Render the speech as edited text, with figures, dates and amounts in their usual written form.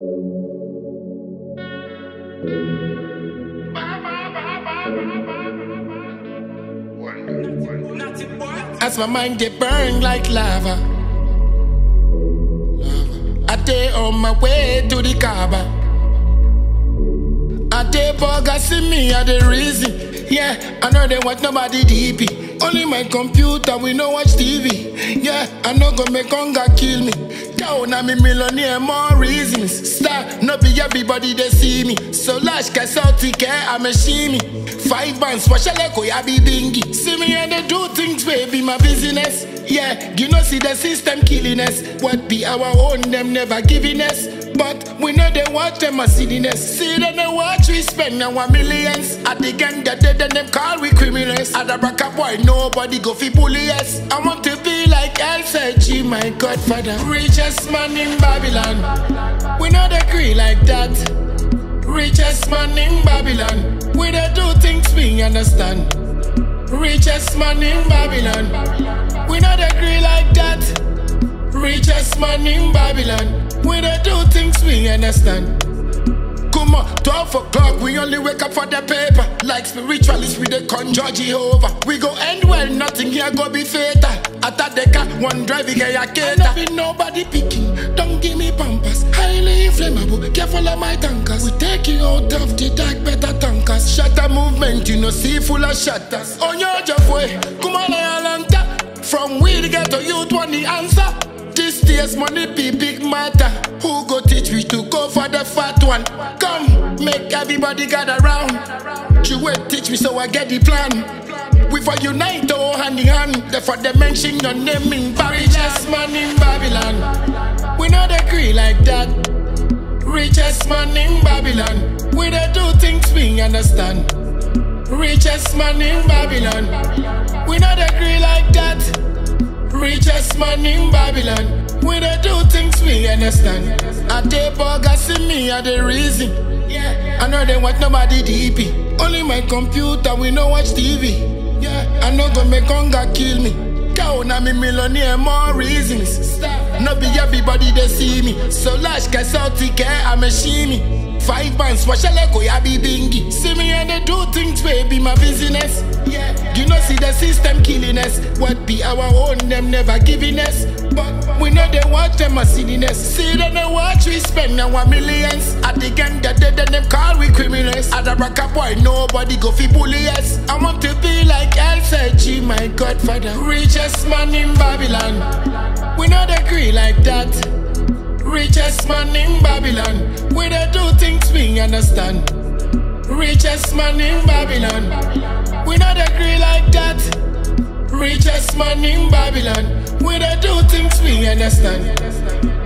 As my mind get burned like lava, I day on my way to the Kaaba. I day bugger see me at the reason. Yeah, I know they want nobody DP. Only my computer, we no watch TV. Yeah, I know go make hunger kill me. Down I'm a millionaire, more reasons. Star, no be everybody they see me. So large, cause out care, I'm a shimmy. 5 bands, what shall I go, ya be bingy. See me and they do things, baby, my business. Yeah, you know see the system killing us. What be our own, them never giving us. But we know they watch them as silliness. See them they watch we spend our millions. At the gang that dead and them call we criminals. At the bracker boy, nobody go fi bully us. I want to be like El-Sechi, my godfather. Richest man in Babylon. We know they agree like that. Richest man in Babylon. We don't do things we understand. Richest man in Babylon. We not agree like that. Richest man in Babylon. We don't do things we understand. Come on, 12 o'clock, we only wake up for the paper. Like spiritualists, we dey conjure Jehovah. We go end well, nothing here go be fatal. After the car, one drive, we get a cater. I be nobody picking, don't give me pampers. Highly inflammable, careful of my tankers. We take you out of the dark, better tankers. Shutter movement, you know, see full of shutters. On your job way, come on, Atlanta. From we to get to youth, want the answer. This days money be big matter. Who go teach me to go for the fat one? Come, make everybody gather round. You will teach me so I get the plan. We for unite all hand in hand. Therefore they mention your name in Babylon. Richest man in Babylon. We not agree like that. Richest man in Babylon. We don't do things we understand. Richest man in Babylon. We not agree like that. Richest man in Babylon. We don't do things we understand. I day bugger see me at the reason. Yeah, I know they want nobody DP. Only my computer, we no watch TV. Yeah, I know go make hunger kill me. Down I'm a millionaire, more reasons. No be everybody they see me. So large, cause out care, I'm a shimmy. 5 bands, what shall I go, ya be bingy. See me and they do things, baby, my business. Yeah, you know see the system killing us. What be our own, them never giving us. But we know they watch them as silliness. See them they watch we spend our millions. At the gang that dead and them call we criminals. At the bracker boy, nobody go fi bully us. I want to be like El-Sechi, my godfather. Richest man in Babylon. We not agree like that. Richest man in Babylon. We don't do things we understand. Richest man in Babylon. We not agree like that. Richest man in Babylon. We don't do things we understand.